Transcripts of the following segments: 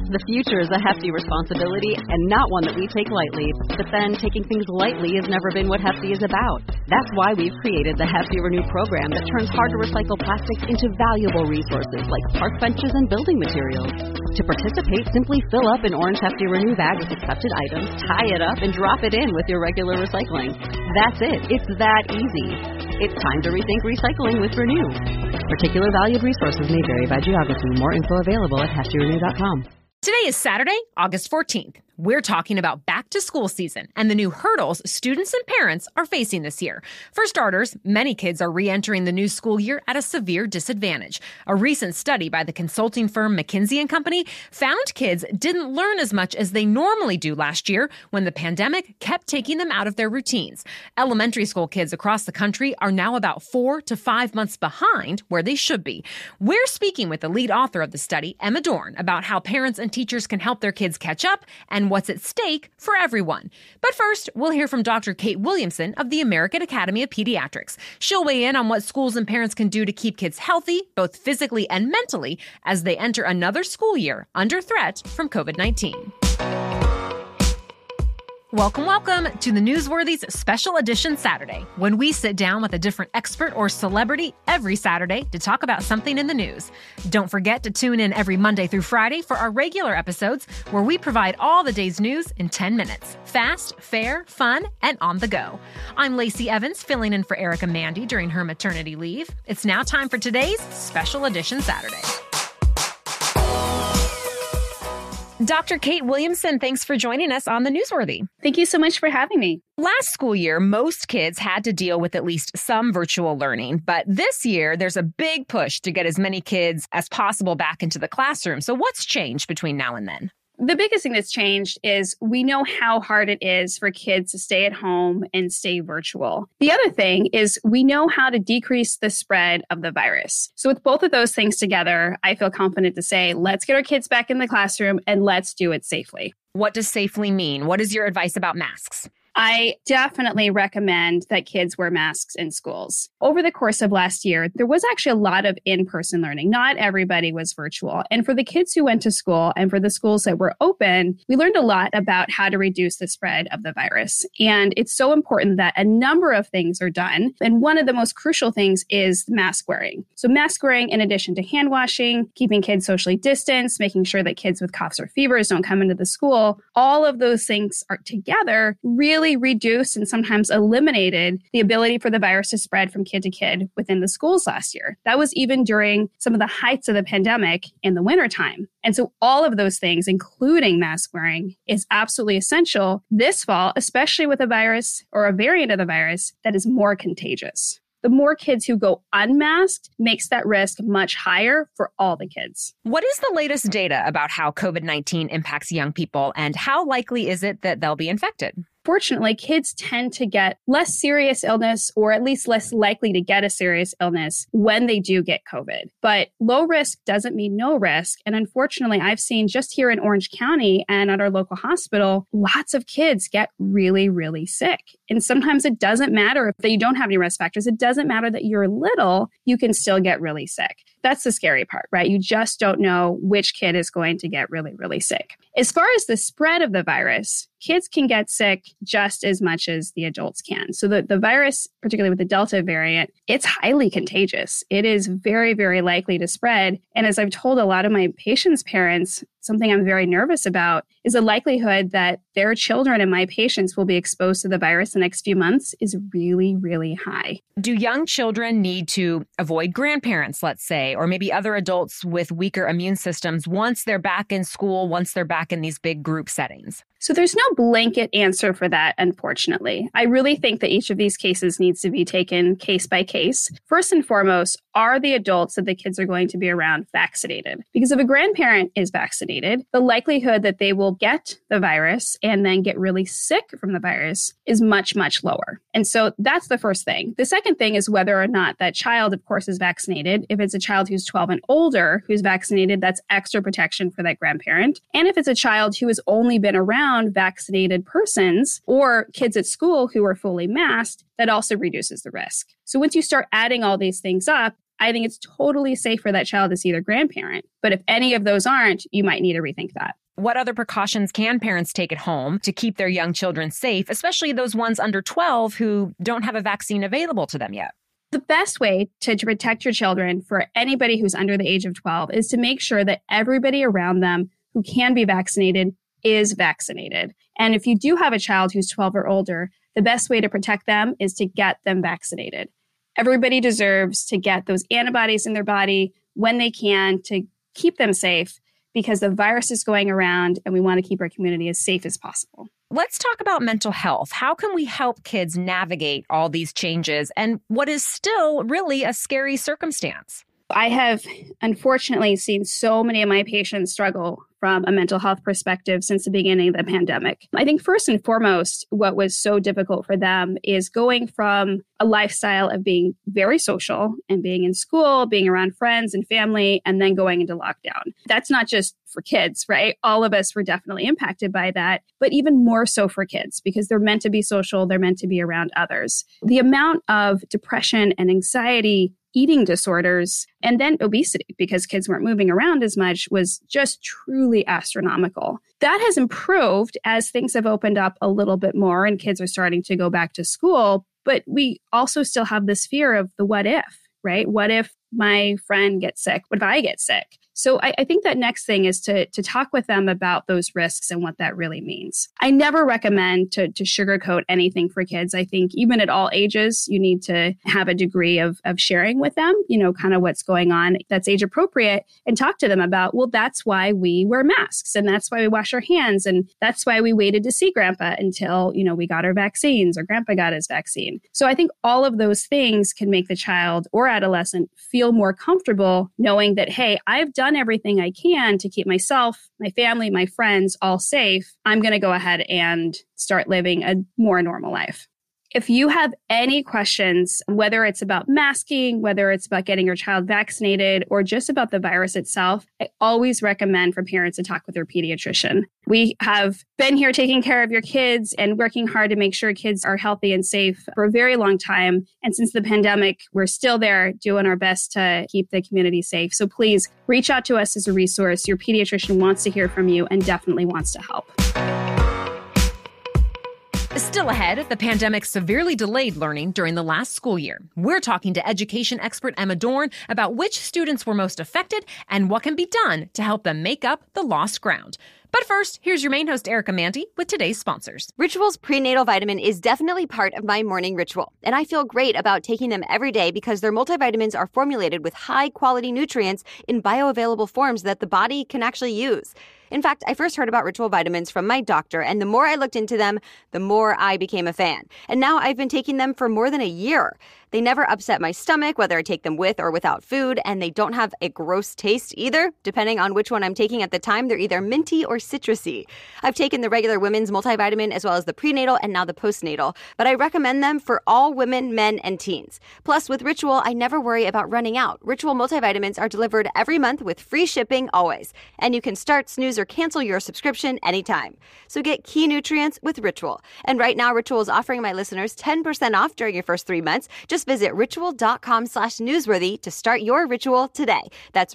The future is a hefty responsibility and not one that we take lightly. But then taking things lightly has never been what Hefty is about. That's why we've created the Hefty Renew program that turns hard-to-recycle plastics into valuable resources like park benches and building materials. To participate, simply fill up an orange Hefty Renew bag with accepted items, tie it up, and drop it in with your regular recycling. That's it. It's that easy. It's time to rethink recycling with Renew. Particular valued resources may vary by geography. More info available at heftyrenew.com. Today is Saturday, August 14th. We're talking about back to school season and the new hurdles students and parents are facing this year. For starters, many kids are re-entering the new school year at a severe disadvantage. A recent study by the consulting firm McKinsey & Company found kids didn't learn as much as they normally do last year when the pandemic kept taking them out of their routines. Elementary school kids across the country are now about 4 to 5 months behind where they should be. We're speaking with the lead author of the study, Emma Dorn, about how parents and teachers can help their kids catch up and what's at stake for everyone. But first, we'll hear from Dr. Kate Williamson of the American Academy of Pediatrics. She'll weigh in on what schools and parents can do to keep kids healthy, both physically and mentally, as they enter another school year under threat from COVID-19. Welcome to the Newsworthy's Special Edition Saturday, when we sit down with a different expert or celebrity every Saturday to talk about something in the news. Don't forget to tune in every Monday through Friday for our regular episodes, where we provide all the day's news in 10 minutes. Fast, fair, fun, and on the go. I'm Lacey Evans, filling in for Erica Mandy during her maternity leave. It's now time for today's Special Edition Saturday. Dr. Kate Williamson, thanks for joining us on the Newsworthy. Thank you so much for having me. Last school year, most kids had to deal with at least some virtual learning, but this year there's a big push to get as many kids as possible back into the classroom. So what's changed between now and then? The biggest thing that's changed is we know how hard it is for kids to stay at home and stay virtual. The other thing is we know how to decrease the spread of the virus. So with both of those things together, I feel confident to say, let's get our kids back in the classroom and let's do it safely. What does safely mean? What is your advice about masks? I definitely recommend that kids wear masks in schools. Over the course of last year, there was actually a lot of in-person learning. Not everybody was virtual. And for the kids who went to school and for the schools that were open, we learned a lot about how to reduce the spread of the virus. And it's so important that a number of things are done. And one of the most crucial things is mask wearing. So mask wearing, in addition to hand washing, keeping kids socially distanced, making sure that kids with coughs or fevers don't come into the school, all of those things are together really reduced and sometimes eliminated the ability for the virus to spread from kid to kid within the schools last year. That was even during some of the heights of the pandemic in the wintertime. And so all of those things, including mask wearing, is absolutely essential this fall, especially with a virus or a variant of the virus that is more contagious. The more kids who go unmasked makes that risk much higher for all the kids. What is the latest data about how COVID-19 impacts young people, and how likely is it that they'll be infected? Fortunately, kids tend to get less serious illness, or at least less likely to get a serious illness when they do get COVID. But low risk doesn't mean no risk. And unfortunately, I've seen just here in Orange County and at our local hospital, lots of kids get really, really sick. And sometimes it doesn't matter if you don't have any risk factors. It doesn't matter that you're little, you can still get really sick. That's the scary part, right? You just don't know which kid is going to get really, really sick. As far as the spread of the virus, kids can get sick just as much as the adults can. So the virus, particularly with the Delta variant, it's highly contagious. It is very, very likely to spread. And as I've told a lot of my patients' parents, something I'm very nervous about is the likelihood that their children and my patients will be exposed to the virus the next few months is really, really high. Do young children need to avoid grandparents, let's say, or maybe other adults with weaker immune systems once they're back in school, once they're back in these big group settings? So there's no blanket answer for that, unfortunately. I really think that each of these cases needs to be taken case by case. First and foremost, are the adults that the kids are going to be around vaccinated? Because if a grandparent is vaccinated, the likelihood that they will get the virus and then get really sick from the virus is much, much lower. And so that's the first thing. The second thing is whether or not that child, of course, is vaccinated. If it's a child who's 12 and older who's vaccinated, that's extra protection for that grandparent. And if it's a child who has only been around vaccinated persons or kids at school who are fully masked, that also reduces the risk. So once you start adding all these things up, I think it's totally safe for that child to see their grandparent. But if any of those aren't, you might need to rethink that. What other precautions can parents take at home to keep their young children safe, especially those ones under 12 who don't have a vaccine available to them yet? The best way to protect your children for anybody who's under the age of 12 is to make sure that everybody around them who can be vaccinated is vaccinated. And if you do have a child who's 12 or older, the best way to protect them is to get them vaccinated. Everybody deserves to get those antibodies in their body when they can to keep them safe, because the virus is going around and we want to keep our community as safe as possible. Let's talk about mental health. How can we help kids navigate all these changes and what is still really a scary circumstance? I have unfortunately seen so many of my patients struggle from a mental health perspective since the beginning of the pandemic. I think first and foremost, what was so difficult for them is going from a lifestyle of being very social and being in school, being around friends and family, and then going into lockdown. That's not just for kids, right? All of us were definitely impacted by that, but even more so for kids because they're meant to be social, they're meant to be around others. The amount of depression and anxiety, eating disorders, and then obesity, because kids weren't moving around as much, was just truly astronomical. That has improved as things have opened up a little bit more and kids are starting to go back to school. But we also still have this fear of the what if, right? What if my friend gets sick? What if I get sick? So I think that next thing is to talk with them about those risks and what that really means. I never recommend to sugarcoat anything for kids. I think even at all ages, you need to have a degree of sharing with them, kind of what's going on that's age appropriate, and talk to them about, well, that's why we wear masks and that's why we wash our hands. And that's why we waited to see grandpa until, we got our vaccines or grandpa got his vaccine. So I think all of those things can make the child or adolescent feel more comfortable knowing that, hey, I've done everything I can to keep myself, my family, my friends all safe. I'm going to go ahead and start living a more normal life. If you have any questions, whether it's about masking, whether it's about getting your child vaccinated, or just about the virus itself, I always recommend for parents to talk with their pediatrician. We have been here taking care of your kids and working hard to make sure kids are healthy and safe for a very long time. And since the pandemic, we're still there doing our best to keep the community safe. So please reach out to us as a resource. Your pediatrician wants to hear from you and definitely wants to help. Still ahead, the pandemic severely delayed learning during the last school year. We're talking to education expert Emma Dorn about which students were most affected and what can be done to help them make up the lost ground. But first, here's your main host, Erica Manti, with today's sponsors. Ritual's prenatal vitamin is definitely part of my morning ritual, and I feel great about taking them every day because their multivitamins are formulated with high-quality nutrients in bioavailable forms that the body can actually use. In fact, I first heard about Ritual vitamins from my doctor, and the more I looked into them, the more I became a fan. And now I've been taking them for more than a year. They never upset my stomach, whether I take them with or without food, and they don't have a gross taste either. Depending on which one I'm taking at the time, they're either minty or citrusy. I've taken the regular women's multivitamin as well as the prenatal and now the postnatal, but I recommend them for all women, men, and teens. Plus, with Ritual, I never worry about running out. Ritual multivitamins are delivered every month with free shipping always, and you can start, snooze, or cancel your subscription anytime. So get key nutrients with Ritual. And right now, Ritual is offering my listeners 10% off during your first 3 months. Just visit ritual.com/newsworthy to start your ritual today. That's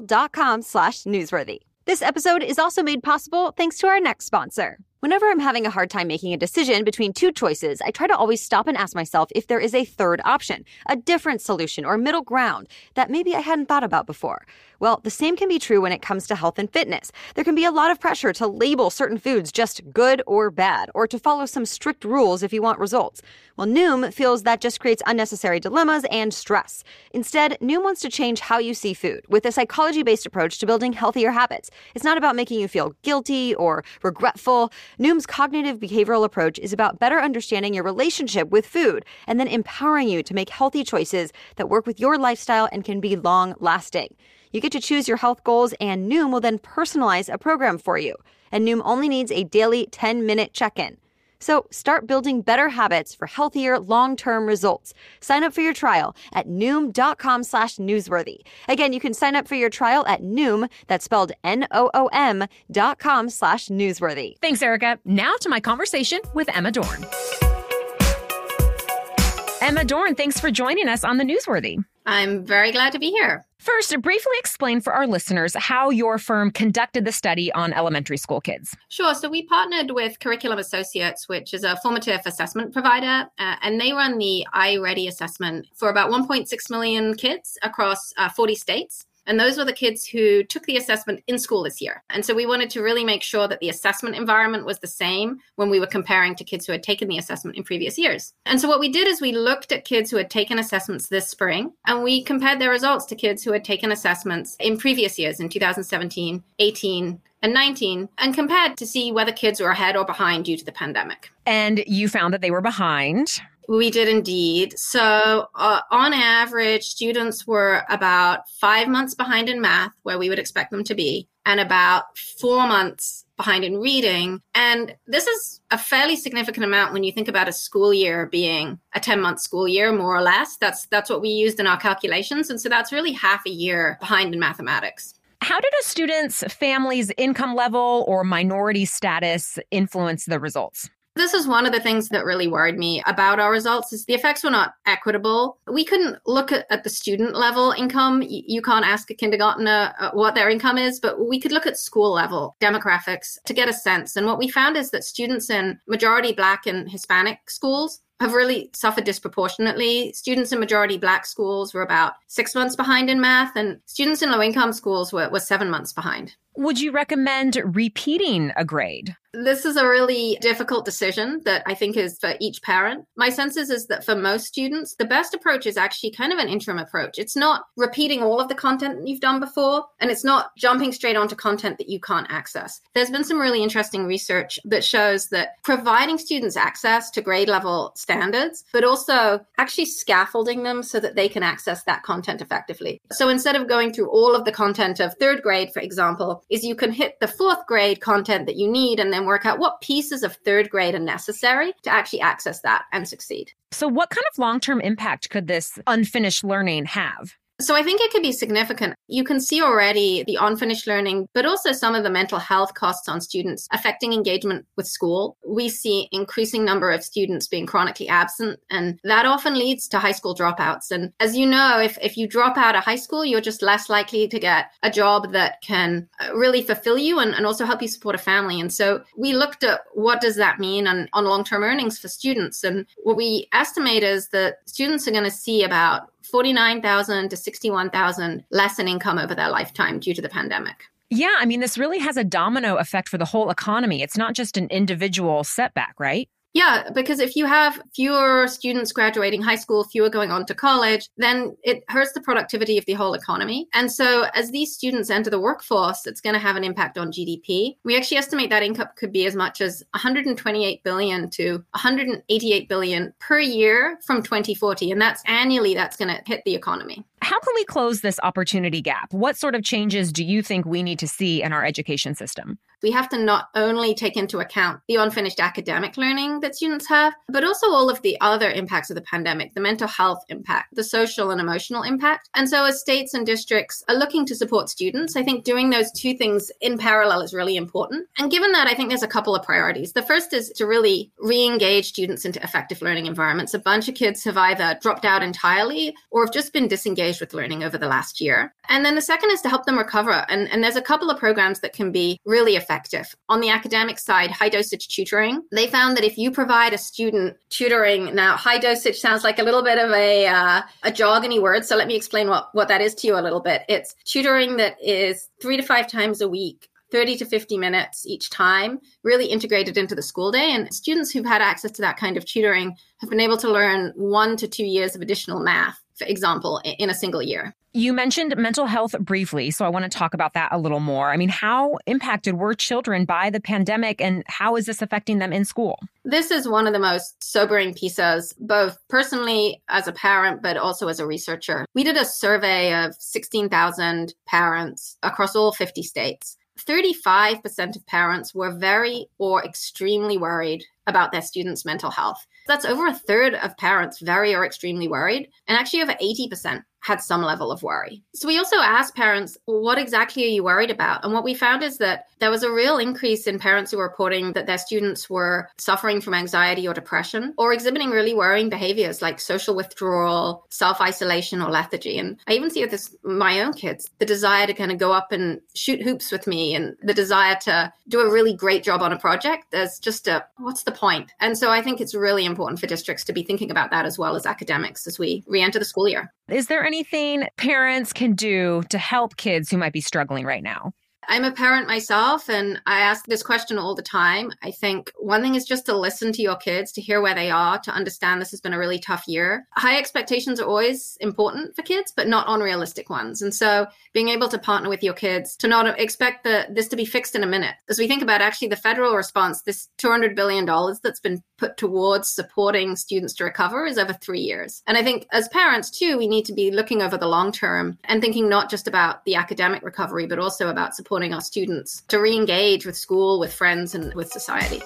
ritual.com/newsworthy. This episode is also made possible thanks to our next sponsor. Whenever I'm having a hard time making a decision between two choices, I try to always stop and ask myself if there is a third option, a different solution or middle ground that maybe I hadn't thought about before. Well, the same can be true when it comes to health and fitness. There can be a lot of pressure to label certain foods just good or bad, or to follow some strict rules if you want results. Well, Noom feels that just creates unnecessary dilemmas and stress. Instead, Noom wants to change how you see food with a psychology-based approach to building healthier habits. It's not about making you feel guilty or regretful. Noom's cognitive behavioral approach is about better understanding your relationship with food and then empowering you to make healthy choices that work with your lifestyle and can be long-lasting. You get to choose your health goals, and Noom will then personalize a program for you. And Noom only needs a daily 10-minute check-in. So start building better habits for healthier, long-term results. Sign up for your trial at Noom.com/newsworthy. Again, you can sign up for your trial at Noom, that's spelled NOOM.com/newsworthy. Thanks, Erica. Now to my conversation with Emma Dorn. Emma Dorn, thanks for joining us on the Newsworthy. I'm very glad to be here. First, briefly explain for our listeners how your firm conducted the study on elementary school kids. Sure. So we partnered with Curriculum Associates, which is a formative assessment provider, and they run the iReady assessment for about 1.6 million kids across 40 states. And those were the kids who took the assessment in school this year. And so we wanted to really make sure that the assessment environment was the same when we were comparing to kids who had taken the assessment in previous years. And so what we did is we looked at kids who had taken assessments this spring, and we compared their results to kids who had taken assessments in previous years, in 2017, 18, and 19, and compared to see whether kids were ahead or behind due to the pandemic. And you found that they were behind. We did indeed. So on average, students were about 5 months behind in math, where we would expect them to be, and about 4 months behind in reading. And this is a fairly significant amount when you think about a school year being a 10-month school year, more or less. That's what we used in our calculations. And so that's really half a year behind in mathematics. How did a student's family's income level or minority status influence the results? This is one of the things that really worried me about our results is the effects were not equitable. We couldn't look at the student level income. You can't ask a kindergartner what their income is, but we could look at school level demographics to get a sense. And what we found is that students in majority Black and Hispanic schools have really suffered disproportionately. Students in majority Black schools were about 6 months behind in math, and students in low-income schools were 7 months behind. Would you recommend repeating a grade? This is a really difficult decision that I think is for each parent. My sense is that for most students, the best approach is actually kind of an interim approach. It's not repeating all of the content that you've done before, and it's not jumping straight onto content that you can't access. There's been some really interesting research that shows that providing students access to grade level standards, but also actually scaffolding them so that they can access that content effectively. So instead of going through all of the content of third grade, for example, is you can hit the fourth grade content that you need and then work out what pieces of third grade are necessary to actually access that and succeed. So what kind of long-term impact could this unfinished learning have? So I think it could be significant. You can see already the unfinished learning, but also some of the mental health costs on students affecting engagement with school. We see increasing number of students being chronically absent, and that often leads to high school dropouts. And as you know, if you drop out of high school, you're just less likely to get a job that can really fulfill you and also help you support a family. And so we looked at what does that mean on long-term earnings for students. And what we estimate is that students are going to see about $49,000 to $61,000 less in income over their lifetime due to the pandemic. Yeah, I mean, this really has a domino effect for the whole economy. It's not just an individual setback, right? Yeah, because if you have fewer students graduating high school, fewer going on to college, then it hurts the productivity of the whole economy. And so as these students enter the workforce, it's going to have an impact on GDP. We actually estimate that income could be as much as $128 billion to $188 billion per year from 2040. And that's annually, that's going to hit the economy. How can we close this opportunity gap? What sort of changes do you think we need to see in our education system? We have to not only take into account the unfinished academic learning that students have, but also all of the other impacts of the pandemic, the mental health impact, the social and emotional impact. And so as states and districts are looking to support students, I think doing those two things in parallel is really important. And given that, I think there's a couple of priorities. The first is to really re-engage students into effective learning environments. A bunch of kids have either dropped out entirely or have just been disengaged with learning over the last year. And then the second is to help them recover. And there's a couple of programs that can be really effective. On the academic side, high dosage tutoring. They found that if you provide a student tutoring, now high dosage sounds like a little bit of a jargony word. So let me explain what that is to you a little bit. It's tutoring that is 3 to 5 times a week, 30 to 50 minutes each time, really integrated into the school day. And students who've had access to that kind of tutoring have been able to learn 1 to 2 years of additional math, for example, in a single year. You mentioned mental health briefly, so I want to talk about that a little more. I mean, how impacted were children by the pandemic, and how is this affecting them in school? This is one of the most sobering pieces, both personally as a parent, but also as a researcher. We did a survey of 16,000 parents across all 50 states. 35% of parents were very or extremely worried about their students' mental health. That's over a third of parents very or extremely worried, and actually over 80% had some level of worry. So we also asked parents, well, what exactly are you worried about? And what we found is that there was a real increase in parents who were reporting that their students were suffering from anxiety or depression or exhibiting really worrying behaviors like social withdrawal, self-isolation, or lethargy. And I even see with this, my own kids, the desire to kind of go up and shoot hoops with me and the desire to do a really great job on a project. There's just what's the point? And so I think it's really important for districts to be thinking about that as well as academics as we re-enter the school year. Is there anything parents can do to help kids who might be struggling right now? I'm a parent myself, and I ask this question all the time. I think one thing is just to listen to your kids, to hear where they are, to understand this has been a really tough year. High expectations are always important for kids, but not unrealistic ones. And so being able to partner with your kids to not expect this to be fixed in a minute. As we think about actually the federal response, this $200 billion that's been put towards supporting students to recover is over 3 years. And I think as parents too, we need to be looking over the long term and thinking not just about the academic recovery, but also about supporting our students to re-engage with school, with friends, and with society.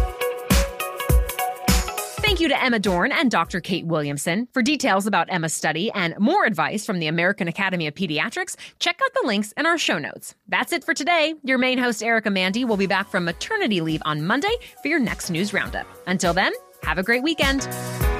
Thank you to Emma Dorn and Dr. Kate Williamson. For details about Emma's study and more advice from the American Academy of Pediatrics, check out the links in our show notes. That's it for today. Your main host, Erica Mandy, will be back from maternity leave on Monday for your next news roundup. Until then, have a great weekend.